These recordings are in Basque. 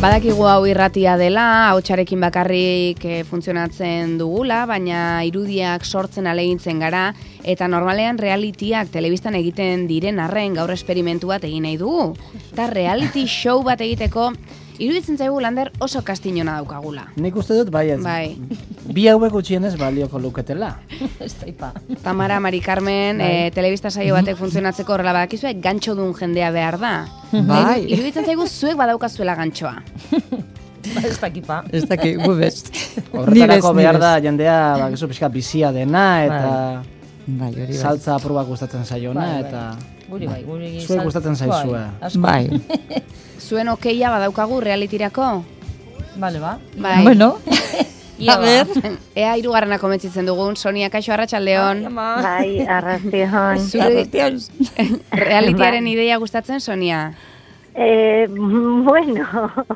Badakigu hau irratia dela, hautsarekin bakarrik funtzionatzen dugula, baina irudiak sortzen ahalegintzen gara, eta normalean realitiak telebistan egiten diren arren gaur esperimentu bat egin nahi dugu. Eta reality show bat egiteko, iruditzen zaigu Lander oso kastinona daukagula. Nik uste dut baiet. Bai. Bi hauek gutxienez balioko luketela. Tamara, Mari Carmen, telebista saio batek funtzionatzeko horrela badakizue, gantxo duen jendea behar da. Bai. Iruditzen zaigu zuek badaukazuela gantxoa. Ez dakipa. Ez dakik, gubez. Horretarako behar da jendea bakizu pixka bizia dena eta bai, hori saltza aprobak gustatzen zaiona eta guri zuek gustatzen zaizue. Bai. Zuen okeia badaukagu realitirako? Vale, ba. Bai. Bueno, A ber. Ea hirugarrena komentzitzen dugun, Sonia, kaixo arratsaldeon. Bai, arrastion. Zure realitiaren ideia gustatzen, Sonia? Bueno.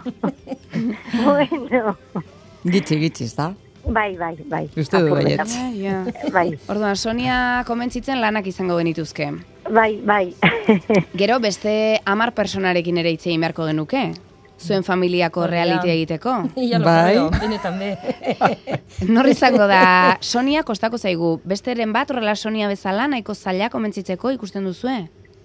Bueno. Gitzi, da? Bai. Uste du baiet. Bai. Orduan, Sonia komentzitzen lanak izango genituzke. Bai. Gero beste 10 personarekin ere hitz egin beharko genuke. Zuen familiako reality egiteko. Bai. Benetan be. Nor izango da, Sonia kostako zaigu. Besteren bat horrela Sonia bezala nahiko zaila komentzitzeko ikusten duzue?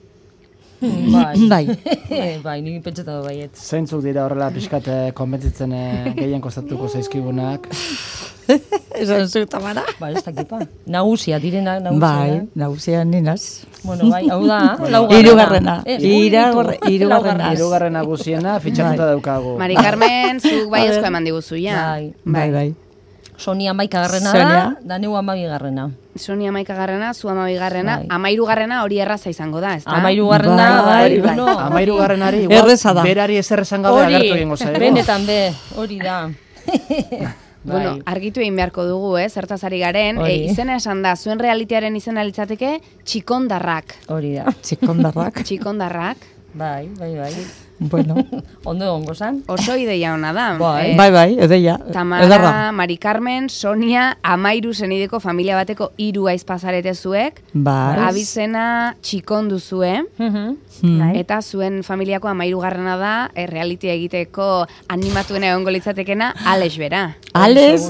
Bai. Bai, nik pentsatu baiet. Zeintzuk dira horrela pixkat konbentzitzen gehien kostatuko zaizkigunak. Esan zu, Tamara? Bai, ez dakipa. Nagusia, direna nagusia. Bai, nagusia ninaz. Bueno, bai, hau da, Hirugarrena. Hirugarrena. Hirugarren nagusiena fitxatuta daukagu. Mari Carmen, zuk baiezko eman diguzu, ja? Bai. Sonia 11garrena da, da neu 12garrena. Sonia 11garrena, zu 12garrena, 13garrena hori erraza izango da, ezta? 13garrena, bai. 13garrenari igual berari ezer esan gabe agertu egingo zaigu. Benetan be, hori da. Bueno, argitu egin beharko dugu, zertaz ari garen, izena esan da, zuen realitiaren izena litzateke txikondarrak. Hori da. Txikondarrak. Bai. Bueno. Ondo egongo zan. Oso ideia ona da. Bai, edeia. Tamara, Mari Carmen, Sonia, 13 zenideko familia bateko 3 aizpazarete zuek. Bai. Abizena txikon duzue. Eta zuen familiako 13garrena da, reality egiteko animatuena egongo litzatekena, Alex bera. Alex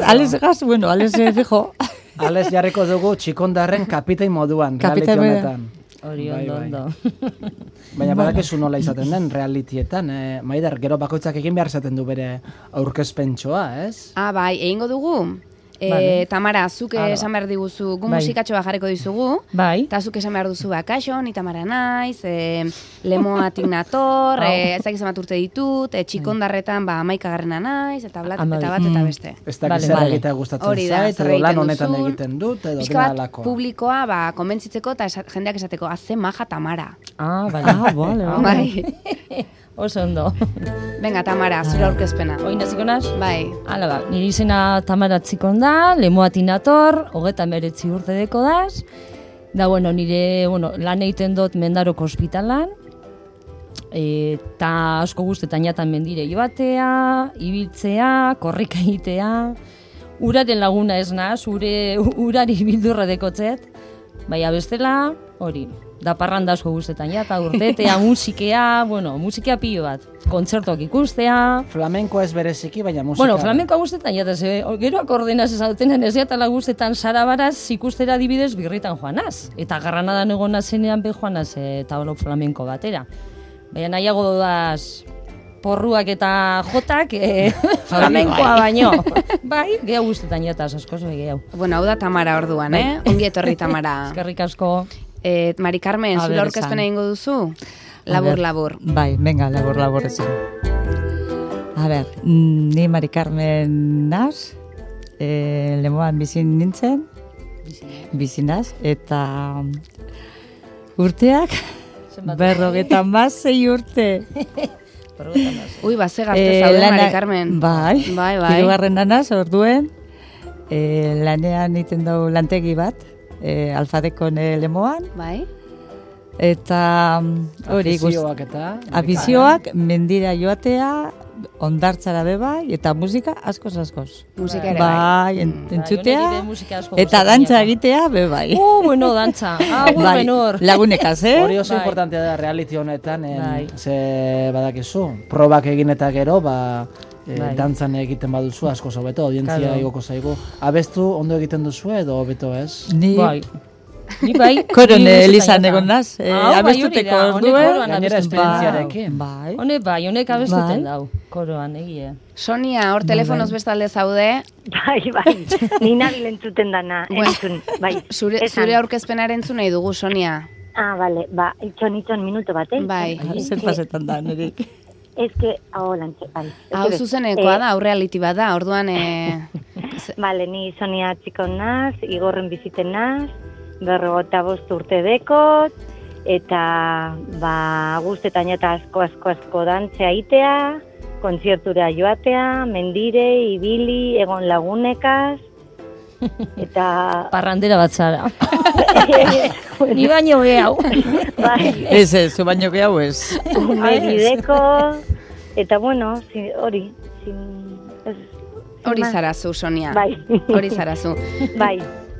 fijo. Alex jarriko dugu txikondarren kapitain moduan, reality honetan. Hori ondo. Baina badakizu nola izaten den realitietan, Maider, gero bakoitzak egin behar izaten du bere aurkezpentsoa, ez? Bai, egingo dugu. Tamara, zuk esan behar diguzu, gu musikatxoa jarriko dizugu, eta zuk esan behar duzu, kaixo, ni Tamara naiz, lemoatik nator, ezak izan bat urte ditut, txikondarretan 11garrena naiz, eta bat eta beste. Ez dakiz zer egitea gustatzen zait, edo lan honetan egiten dut, edo dena alakoa. Publikoa konbentzitzeko eta jendeak esateko, ze maja Tamara. Bale. Oso ondo. Venga, Tamara, zure aurkezpena. Oin hasiko naz? Bai. Hala ba, nire izena Tamara Txikon da, lemoatik nator, 39 urte deko daz. Da, nire lan egiten dut Mendaroko ospitalan. Eta asko guztetan jatan mendire joatea, ibiltzea, korrika egitea. Uraren laguna ez naz, urari bildurra dekotzet. Baina bestela, hori. Da parranda asko guztetan jata, urtetea, musikea, musikea pilo bat. Kontzertuak ikustea. Flamenkoa ez bereziki, baina musika. Flamenkoa guztetan jata, gero akordenaz ezautenen ez jatala guztetan sarabaraz ikustera dibidez birritan joanaz. Eta Granadan egon nazenean be joanaz eta flamenko batera. Baina nahiago dodaz porruak eta jotak flamenkoa baino. Bai, gehiago guztetan jata, askoz gehiago. Hau da Tamara orduan, ongi etorri Tamara. Eskerrik asko. Mari Carmen, zure aurkezpena egingo duzu? Labur. Bai, venga, labur ezin. A ber, ni Mari Carmen naz, lemoan bizin nintzen, bizinaz, eta urteak, 56 urte. Ui, ze gazte zaude, Mari Carmen. Bai. Hirugarren naz, orduen, lanean iten dugu lantegi bat, Alfadekon lemoan. Bai. Eta hori afizioak eta afizioak mendira joatea, ondartzara be bai, eta musika askoz. Musika ere bai. Entzutea, nire musika asko eta gustatzen dantza jata. egitea be bai. Bueno, dantza. Bai, Benor. lagunekaz, Hori oso Bai. importantea da reality honetan, Bai. ze badakizu, probak egin eta gero, Bai. dantzan egiten baduzu asko hobeto, audientzia Claro. igoko zaigu. Abestu ondo egiten duzu edo hobeto ez? Ni Bai. Ni bai. korone ni elizan gustatzen egon jata. naz, Bai, abestuteko hori da, honek orduen. koroan Gainera abesten esperientziarekin. Bai. Honek abestuten Bai. dau, koroan, egie. Sonia, hor telefonoz bestalde zaude, Bai. Ni nabil entzuten dana, entzun. Bai. zure aurkezpenaren entzun nahi dugu, Sonia. Bale, itxon minuto bat, Bai. Zer pasetan da, nirik. Ez que, lantxe, bai. Hau zuzenekoa da, aurreality bat da, orduan... Bale, ni Sonia txikon naz, Igorren biziten naz, 55 urte dekot, eta guztetan eta asko dantzea itea, kontzertura joatea, mendire, ibili, egon lagunekaz, eta... Parrandera bat zara. Ni baino gehiago. Bai, Ez, zu baino gehiago ez. umedideko, eta bueno, hori, Hori zarazu, Sonia. Bai. Hori zarazu. Bai.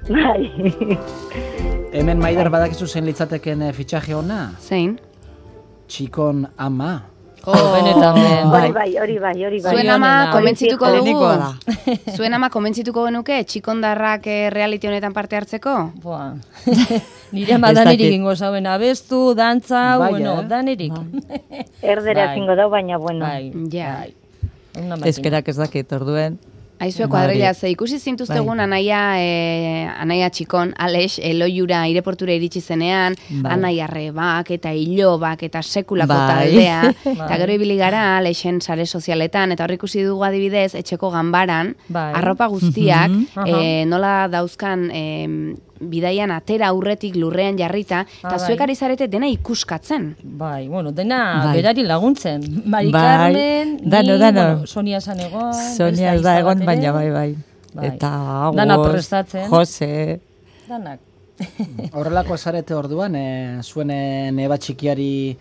Hemen Maider badakizu zein litzateken fitxaje ona? Zein? Txikon ama. Benetan ben. Hori bai. Zuen ama konbentzituko dugu. Lehenikoa da. Zuen ama konbentzituko genuke txikondarrak reality honetan parte hartzeko? Boa. Nire ama Ez dakit. danerik ingo zauen abestu, dantza, Bai, bueno, danerik. Erdera Bai. zingo dau, baina bueno. Bai, Ja. bai. Una makina. Ezkerak ez dakit, orduen. Aizue kuadrilla, ze ikusi zintuztegun Bai. anaia txikon, Alex, Eloiura aireportura iritsi zenean, Bai. anaia rebak eta ilobak eta sekulako Bai. taldea, Bai. eta gero ibili gara Alexen sare sozialetan, eta hor ikusi dugu adibidez, etxeko ganbaran, Bai. arropa guztiak, Mhm. nola dauzkan bidaian atera aurretik lurrean jarrita, eta Bai. zuek ari zarete dena ikuskatzen. Bai, bueno, dena Bai. berari laguntzen. Mari Bai. Carmen, Dano. bueno, Sonia esan egon. Sonia ez da egon, baina bai. Bai. Eta Dana Agos, prestatzen. Jose, Danak. Horrelako zarete orduan, zuen neba txikiari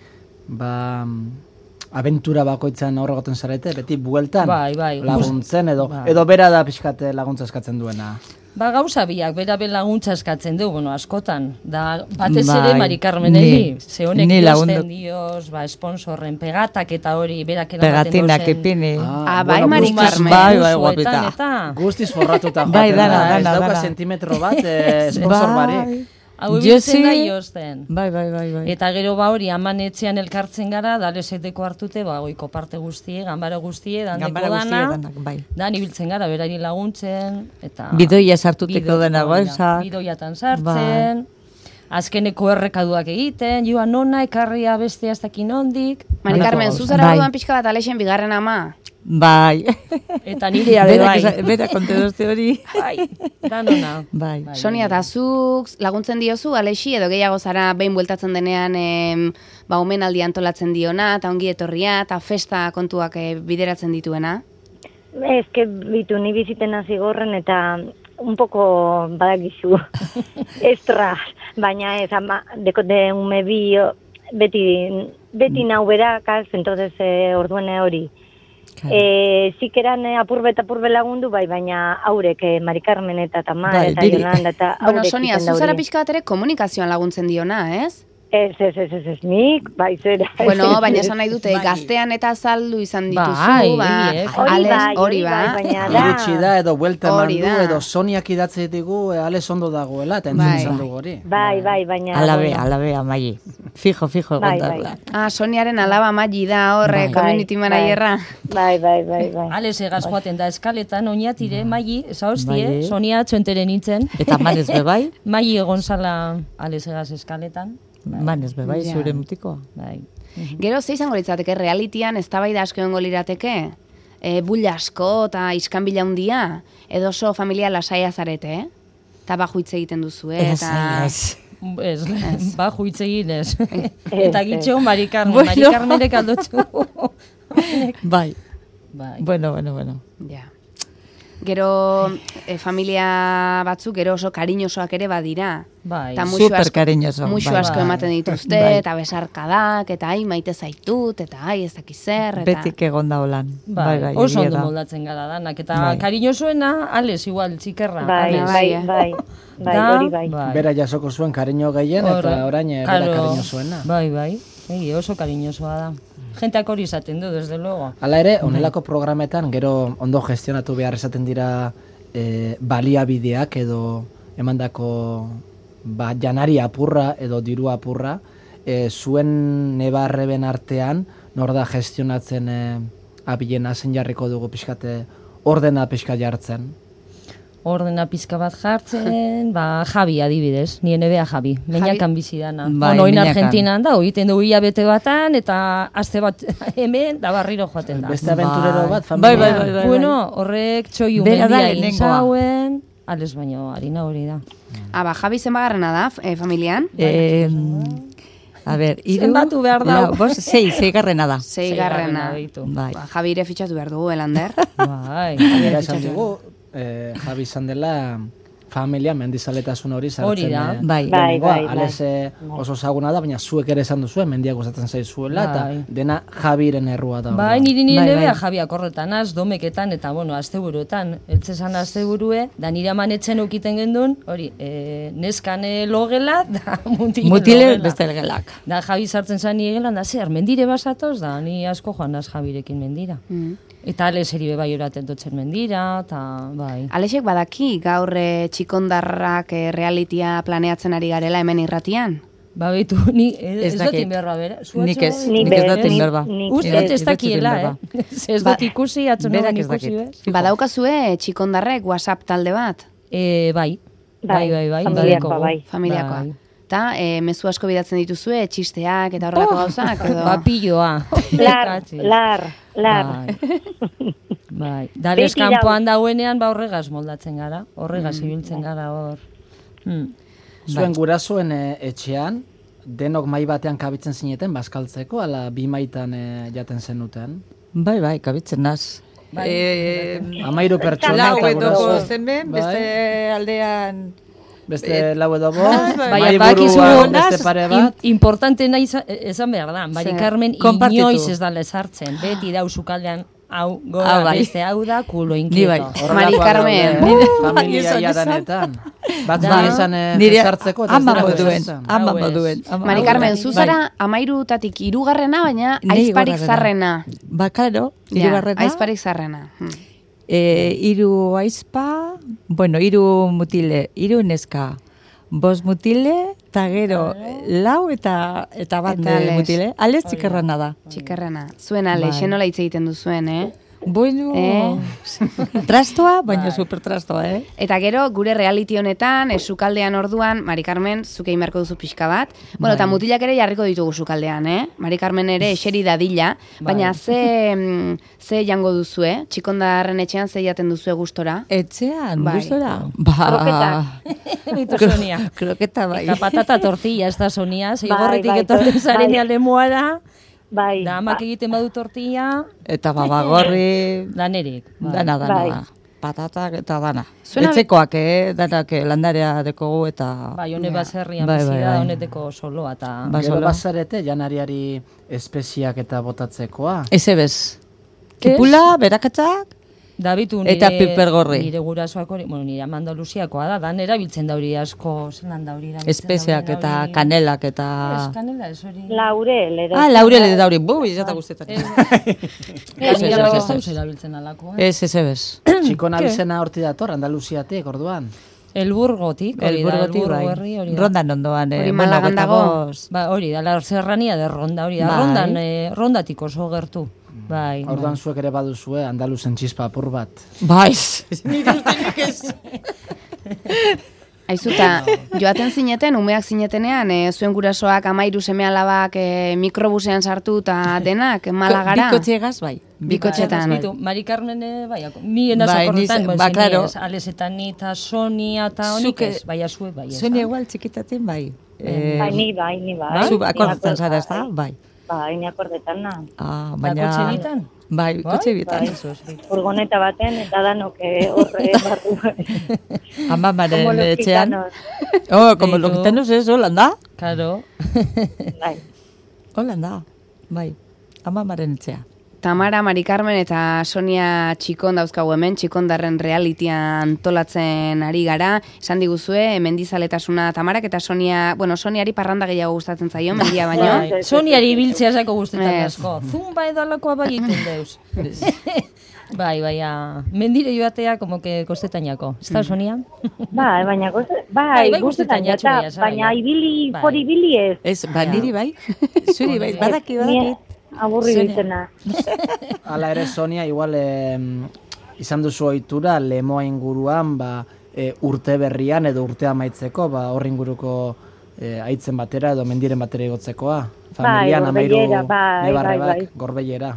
abentura bakoitzan aurregoten zarete, beti bueltan Bai. laguntzen edo Bai. edo bera da pixkate laguntza eskatzen duena. Gauza biak, bera laguntza eskatzen du, bueno, askotan. Da, batez Bai, ere Mari Carmeneri. ni- Ze honek ni diosten lagundu- dioz, sponsorren pegatak eta hori, berak eramaten pegatinak ipini. Bai, Mari guztiz- Carmen. Bai, Buzoetan guapita. eta... Guztiz forratuta Bai, joaten dana, da, ez dana, dauka dana. sentimetro bat sponsor barik. Hau Josi- ibiltzen da jozten. Bai. Eta gero hori aman etxean elkartzen gara, dalezeteko hartute, goiko parte guztie, ganbara guztie, dandeko Ganbara guztie dana. danak, bai. Dan ibiltzen gara, berari laguntzen, eta... Bidoia sartuteko dena Bidoia, gauzak. Bidoiatan sartzen, azkeneko errekaduak egiten, joan nona, ekarria bestea ez dakin ondik, Mari Halako Carmen, gauza. zuzara Bai. duan pixka bat Alexen bigarren ama. Bai. eta nirea be bai. Bera konte dozte hori. Bai, danona. Bai. Sonia, eta zuk laguntzen diozu, Alexi, edo gehiago zara behin bueltatzen denean omenaldi antolatzen diona, eta ongi etorria, eta festa kontuak bideratzen dituena? Ez que bitu, ni biziten hasi gorren eta un poco badakizu estras, baina ez, dekote ume bi, beti nau berakaz, entonces orduene hori. Zikeran apurbe lagundu, bai, baina haurek, Mari Carmen eta Tamar, Bai, eta biri. Yolanda, eta Bueno, haurek Sonia, egiten da zuzara hori. pixka bat ere komunikazioan laguntzen diona, ez? Ez, nik, bai, zera. Bueno, baina esan nahi dute, gaztean eta azaldu izan dituzu, Bai, Hori bai, baina da. Iritsi da edo buelta eman Hori du da. edo Soniak idatzi digu Ales ondo dagoela eta entzun Bai. izan dugu hori. Bai, baina... Alabe, amai. Fijo, Bai, gondarla. Ah, Soniaren alaba Maggi da horre, Bai. community managerra. Bai. Ales egaz joaten da eskaletan, oinatire, Maili, zauztie, Bai. Sonia atxoenteren nintzen. Eta manez bebai, Maili egon zala Ales egaz eskaletan. manez bebai, Ja. zure mutikoa. Bai. Gero ze izango litzateke realitian eztabaida asko egongo lirateke? Bulla asko eta iskanbila handia, edo oso familia lasaia zarete, eh? Eta baju hitz egiten duzu, eta... Ez. Ez, baju hitz egin ez. Ez, Eta gitxo Mari Carmen, Bueno. Mari Carmenek aldotzu. Bai. Bai. Bueno. Ja. Gero familia batzuk gero oso kariñosoak ere badira. Bai. Ta muxu Super asko- cariñoso, muxu bai. asko ematen dituzte, Bai. eta besarkadak, eta ai maite zaitut, eta ai ez dakiz zer, eta... Betik egon da holan. Bai, oso egia ondo da. moldatzen gara danak, eta Bai. kariñosuena, ales igual, txikerra. Bai, Ales. bai, hori bai. Bera jasoko zuen kariño gehien, eta orain bera Claro. kariño zuena. Bai, oso kariñosoa da. Jenteak hori izaten du, desde luego. Hala ere, onelako programetan, gero ondo gestionatu behar esaten dira baliabideak edo emandako janari apurra edo diru apurra, zuen nebarreben artean, nor da gestionatzen abilena zen jarriko dugu pixkate ordena pixka jartzen. Ordena pizka bat jartzen, Javi adibidez, nien ebea Javi, meinakan bizi dana. Bai, Oin Meñakan. Argentinan da, egiten dugu hilabete batan, eta aste bat hemen, da barriro joaten da. Beste aventurero bat, Bai, familia. bai. Bueno, horrek txoiu Bera da mendia egin lehenengoa. zauen, ales baino, harina hori da. Javi zenbagarrena da, familian? A ber, Zenbatu behar da. Seigarrena da. Seigarrena. Beitu. Bai. Javire fitxatu behar dugu, Elander. Bai. Gainera esan dugu, Javi izan dela familia mendizaletasun hori sartzen. Hori da. Bai. Lehenengoa, bai. ales oso ezaguna da, baina zuek ere esan duzuen, mendiak gustatzen zaizuela, eta Bai. dena Javiren errua da. Bai, orduan. niri Bai, nebea bai. Javiak horretan az, domeketan, eta bueno, asteburuetan, eltzezan asteburue, da nire amanetzen eukiten gendun, hori, neskane logela, da mutile logela. beste gelak. Da Javi sartzen zan nire gelan, da zer, mendire basatoz, da ni asko joan az Javirekin mendira. Eta aleseri be bai oraten dotzen mendira, eta bai. Alexek badaki gaur txikondarrak realitia planeatzen ari garela hemen irratian? Ba, behitu, ni ez dut dakit. inberba, bera? Nik ez, Nik nik ez bez, dut inberba. Uste dut ez dakiela, Ez dut ikusi, atzun Berak egon ez ikusi, dakit. bez? Badaukazue txikondarrek WhatsApp talde bat? Bai. Familiakoa, badaukagu. bai. Familiakoa. Bai. Eta mezu asko bidatzen dituzue, txisteak eta horrelako gauzak? Edo... Papilloa. Lar. Bai. Dales Beti kanpoan dauenean, horregaz moldatzen gara. Horregaz ibiltzen gara hor. Zuen gurasoen etxean, denok mai batean kabitzen zineten, bazkaltzeko, ala bi maitan jaten zenuten. Bai, kabitzen naz. Amairu pertsona Lau eta edo guraso. bost hemen, beste aldean... Beste lau edo bost, Baina mai badakizu buruan naz, beste pare bat. importantena esan behar da. Mari Carmen Konpartitu. inoiz ez da lezartzen. Beti da usukaldean hau Ah, gora bai. beste hau da kulo Ni inkieto. bai. Mari Carmen. Familia jadanetan. Batzuk izan Nire sartzeko eta ez ama dira moduen, esan. ama Hau ez. moduen. Mari Carmen, zuzara amairutatik irugarrena, baina Ni aizparik hirugarrena. zarrena. Ba, karo, Ja, hirugarrena. aizparik zarrena. Hiru aizpa, bueno, hiru mutile, hiru neska. Bost mutile, eta gero lau eta bat Eta Alex. mutile. Alex txikerrana da. Txikerrena. Zuen ale, Bai. xenola hitz egiten duzuen, Bueno, trastoa, baina super trastoa, Eta gero, gure reality honetan, sukaldean orduan, Mari Carmen, zuke egin beharko duzu pixka bat. Bueno, eta mutilak ere jarriko ditugu sukaldean, Mari Carmen ere eseri dadila, baina ze jango duzue? Txikondarren etxean ze jaten duzue gustora? Etxean, Bai. gustora? Bitu Sonia. Kroketa bai. Eta patata tortilla, ez da Sonia. Bai, Zigorretik bai, etorten bai. zaren lemoara. Bai. Da amak egiten badu tortilla, Eta babagorri, danerik. dana, Bai. patatak eta dana. Zuena- Etxekoak, danak landarea dekogu eta... Bai, hone baserrian Bai, bizi bai, da, bai. honeteko soloa eta... Ba, Gero solo. bazarete janariari espeziak eta botatzekoa. Eze bez. Kipula, berakatzak, Dabitu Eta pipergorri. Nire gurasoak hori, bueno, nire Andaluziakoa da, dan erabiltzen da hori asko, zelan da hori erabiltzen da espeziak hori, eta hori- kanelak eta... Ez, kanela, ez hori. Laurel, edo. Laurel da hori, izata guztetan. Nire amak ez dauz erabiltzen alako. Ez, eze bez. Txikona bizena horti dator, Andaluziatik, orduan. Elburgotik, hori da, Elburgotik, Elburgo bai. herri hori da. Rondan ondoan, Hori Malagan dago? Ba, hori da, la serrania de Ronda, hori da, Bai. Rondan, rondatik oso gertu. Bai, Orduan zuek ere baduzue Andaluzen txispa apur bat. Baiz. Aizuta, joaten zineten, umeak zinetenean, zuen gurasoak 13 seme-alabak mikrobusean sartu eta denak, Malagara. Bikotxegaz, bai. Bikotxetan. Bitu, Mari Carmen, bai, ni enaz Bai, akorretan, ba, claro. Alesetan ni eta Sonia eta honik Zuke- ez, bai, azue, bai, ez. Sonia igual txikitaten, bai. Bai, ni bai. Zu Ni akordatzen akordatzen, zara, ez da? Bai. Ni akordetan na. Baina... Kotxe bitan? Bai, kotxe bitan. Furgoneta baten eta danok horre barru. Amamaren etxean. Oh, como los gitanos es, Holanda. Claro. Bai. Holanda, bai. Amamaren etxea. Tamara, Mari Carmen eta Sonia Txikon dauzkagu hemen, Txikondarren realitia antolatzen ari gara. Esan diguzue, mendizaletasuna Tamarak eta Sonia, bueno, Soniari parranda gehiago gustatzen zaio, mendia baino. Soniari biltzea zako gustetan asko. Zumba edo alakoa bai iten deuz. Bai, mendire joatea como que kostetainako. Ez da, Sonia? Baina gustetainako, baina ibili ez. Ez, niri bai. Zuri bai, badakit. Aburri ditena. Hala ere, Sonia, igual izan duzu ohitura lemoa inguruan, urte berrian edo urte amaitzeko, hor inguruko aitzen batera edo mendiren batera igotzekoa. Familian, amairu nebarrebak, Gorbeiera.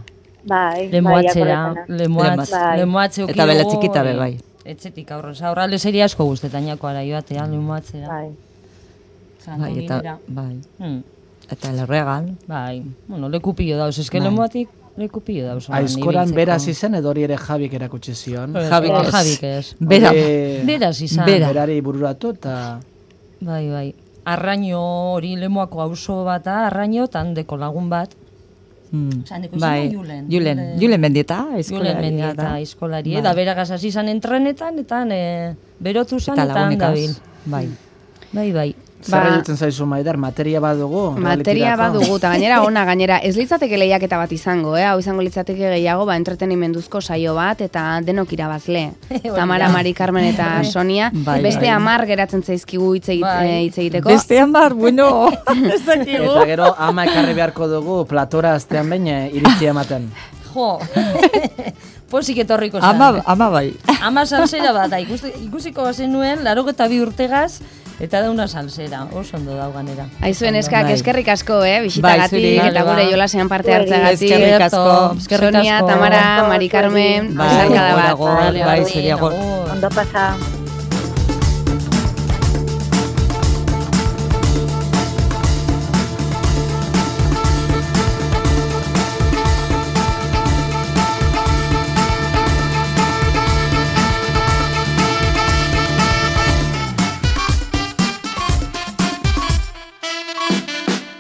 Lemoatze eta bela txikita be, bai. Etxetik aurrale seria asko gustetainakoa joatea, lemoatzera. Bai, eta bai. Eta lerregan. Bai, bueno, lekupillo dauz, eske lemoatik lekupillo dauz. Aizkoran beraz izen edo hori ere Jabik erakutsi zion. Jabik ez. Beraz izan. Berari bururatu eta... Bai. Arraino hori lemoako auzo bata, arraino tandeko lagun bat. Bai, Julen Mendieta, aizkolari. Da beragaz hasi izan entrenetan, eta berotu zan, eta handabil. Bai. Zer edutzen zaizu, Maider, materia badugu? Materia badugu, eta gainera, ez litzateke lehiaketa bat izango, hau izango litzateke gehiago, entretenimenduzko saio bat, eta denok irabazle. Tamara, Mari Carmen eta Sonia, beste 10 geratzen zaizkigu hitz egiteko. Beste 10, bueno, ez dakigu. Eta gero, 10 ekarri beharko dugu, platora aztean behin iritzi ematen. Jo, posik etorriko zan. Ama bai. Ama salsera bat, ikusiko bazen nuen, 82 urtegaz, eta da una salsera, oso ondo dau ganera. Aizuen eskak, eskerrik asko, bisitagatik, eta gure jolasean parte hartzagatik. Eskerrik asko. Sonia, Tamara, Mari Carmen, bai, bat. bai, Ondo pasa.